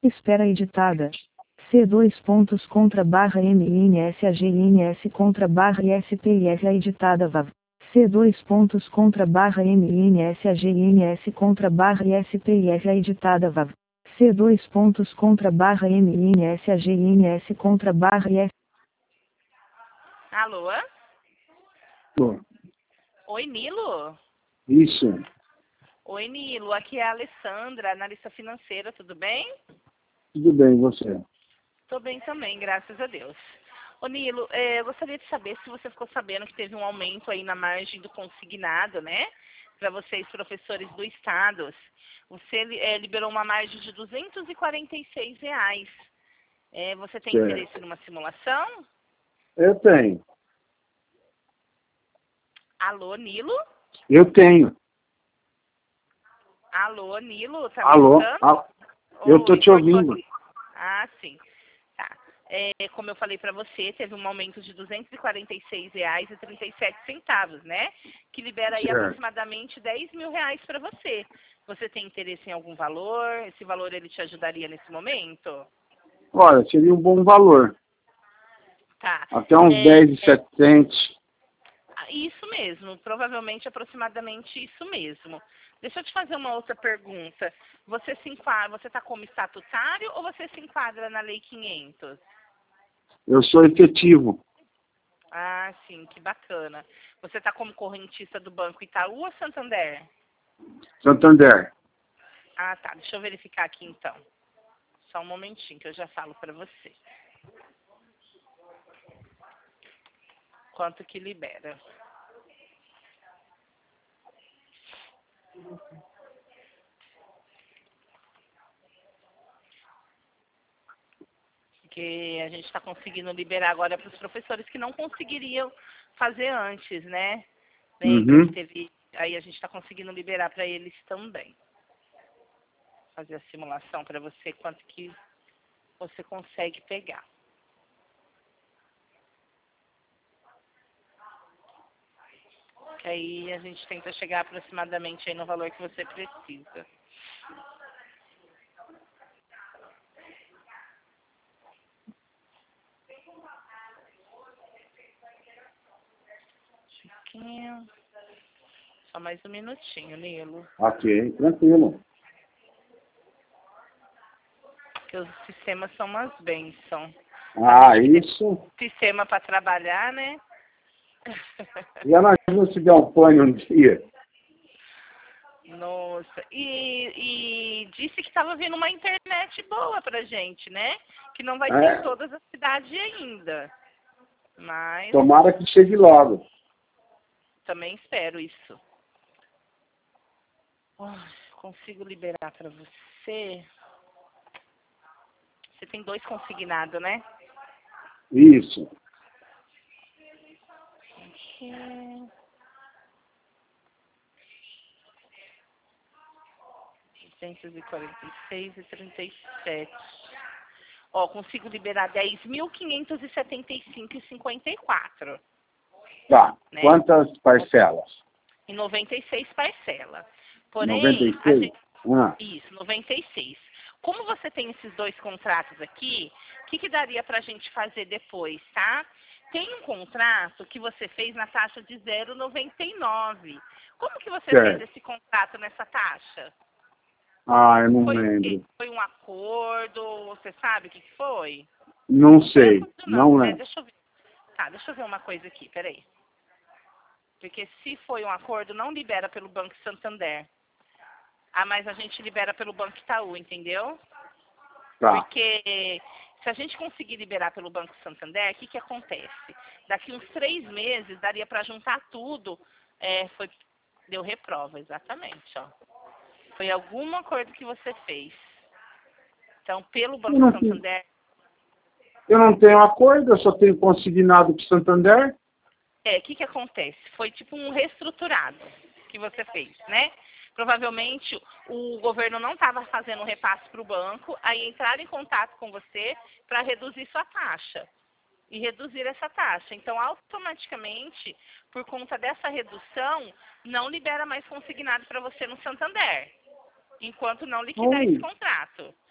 Espera editada. C2 pontos contra barra MINSAGINS contra barra ISPIF editada VAV. C2 pontos contra barra MINSAGINS contra barra ISPIF editada VAV. C2 pontos contra barra MINSAGINS contra barra IS. Alô? Pô, Oi, Nilo? isso, Oi, Nilo. Aqui é a Alessandra, analista financeira, tudo bem? tudo bem, e você? Tô bem também, graças a Deus. Ô, Nilo, eu gostaria de saber se você ficou sabendo que teve um aumento aí na margem do consignado, né? Para vocês, professores do Estado. Você liberou uma margem de R$ 246. Você tem Certo. interesse numa simulação? Eu tenho. Alô, Nilo? Eu tenho. Alô, Nilo? Tá me Alô? escutando? Eu tô Oi, te ouvindo. Ah, sim. Tá. Como eu falei para você, teve um aumento de R$ 246,37, né? Que libera aí Certo. aproximadamente R$ 10.000 para você. Você tem interesse em algum valor? Esse valor ele te ajudaria nesse momento? Olha, seria um bom valor. Tá. Até uns 10.700. Isso mesmo, provavelmente aproximadamente isso mesmo. Deixa eu te fazer uma outra pergunta. Você está como estatutário ou você se enquadra na Lei 500? Eu sou efetivo. Ah, sim, que bacana. Você está como correntista do Banco Itaú ou Santander? Santander. Ah, tá. Deixa eu verificar aqui então. Só um momentinho que eu já falo para você. Quanto que libera? Porque a gente está conseguindo liberar agora para os professores que não conseguiriam fazer antes, né? Lembra que teve... Aí a gente está conseguindo liberar para eles também. Fazer a simulação para você, quanto que você consegue pegar. Que aí a gente tenta chegar aproximadamente aí no valor que você precisa. Chiquinho. Só mais um minutinho, Nilo. Ok, tranquilo. Porque os sistemas são umas bênçãos. Ah, isso. Sistema para trabalhar, né? Já imagina se der um pane um dia. Nossa, e disse que estava vindo uma internet boa pra gente, né? Que não vai ter em todas as cidades ainda. Mas Tomara que chegue logo. também espero isso. Consigo liberar pra você. Você tem 2 consignados, né? Isso. Aqui. R$ 246,37. Consigo liberar 10.575,54. Tá. Né? Quantas parcelas? Em 96 parcelas. Porém, 96? Isso, 96. Como você tem esses 2 contratos aqui, o que daria para a gente fazer depois, tá? Tem um contrato que você fez na taxa de 0,99. Como que você fez esse contrato nessa taxa? Ah, eu não lembro. Foi um acordo? Você sabe o que foi? Não sei. Não, Não né? lembro. Deixa eu ver uma coisa aqui, peraí. Porque se foi um acordo, não libera pelo Banco Santander. Mas a gente libera pelo Banco Itaú, entendeu? Tá. Porque se a gente conseguir liberar pelo Banco Santander, o que acontece? Daqui uns 3 meses, daria para juntar tudo. Deu reprova, exatamente, ó. Foi algum acordo que você fez. Então, pelo Banco Santander... Eu não tenho acordo, eu só tenho consignado com o Santander. O que acontece? Foi tipo um reestruturado que você fez, né? Provavelmente o governo não estava fazendo repasse para o banco, aí entraram em contato com você para reduzir sua taxa. E reduzir essa taxa. Então, automaticamente, por conta dessa redução, não libera mais consignado para você no Santander, enquanto não liquidar esse contrato.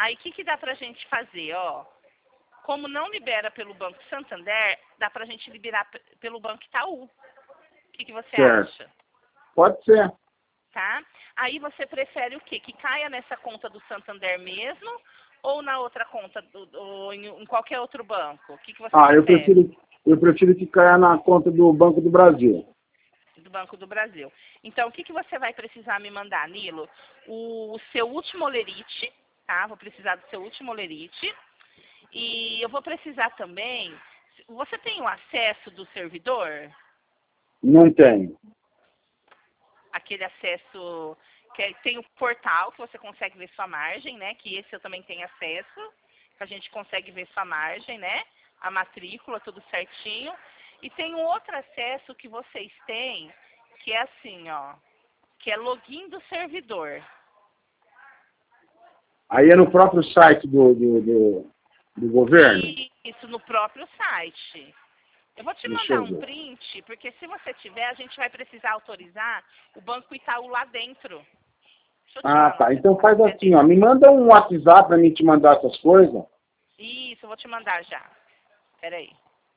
Aí, o que dá pra gente fazer, ó? Como não libera pelo Banco Santander, dá pra gente liberar pelo Banco Itaú. O que você acha? Pode ser. Tá? Aí você prefere o quê? Que caia nessa conta do Santander mesmo ou na outra conta, ou em qualquer outro banco? O que você prefere? Eu prefiro que caia na conta do Banco do Brasil. Do Banco do Brasil. Então, o que você vai precisar me mandar, Nilo? O seu último olerite, tá? Vou precisar do seu último olerite. E eu vou precisar também... Você tem o acesso do servidor? Não tenho. Aquele acesso... tem o portal, que você consegue ver sua margem, né? Que esse eu também tenho acesso. Que a gente consegue ver sua margem, né? A matrícula, tudo certinho. E tem um outro acesso que vocês têm, que é assim, ó. Que é login do servidor. Aí é no próprio site do governo? Isso, no próprio site. Eu vou te mandar um print, porque se você tiver, a gente vai precisar autorizar o Banco Itaú lá dentro. Tá. Então faz assim, ó. Me manda um WhatsApp para mim te mandar essas coisas. Isso, eu vou te mandar já. Peraí.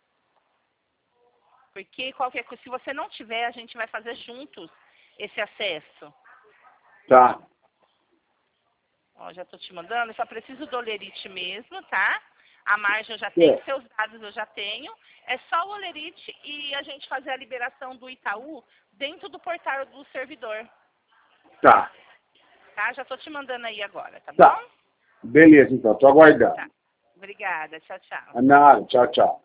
Porque qualquer coisa, se você não tiver, a gente vai fazer juntos esse acesso. Tá. Ó, já tô te mandando. Eu só preciso do olerite mesmo, tá? A margem eu já tenho, seus dados eu já tenho. É só o olerite e a gente fazer a liberação do Itaú dentro do portal do servidor. Tá. Tá? Já tô te mandando aí agora, tá Tá. bom? Beleza, então. Tô aguardando. Tá. Obrigada. Tchau, tchau. Nada. Tchau, tchau.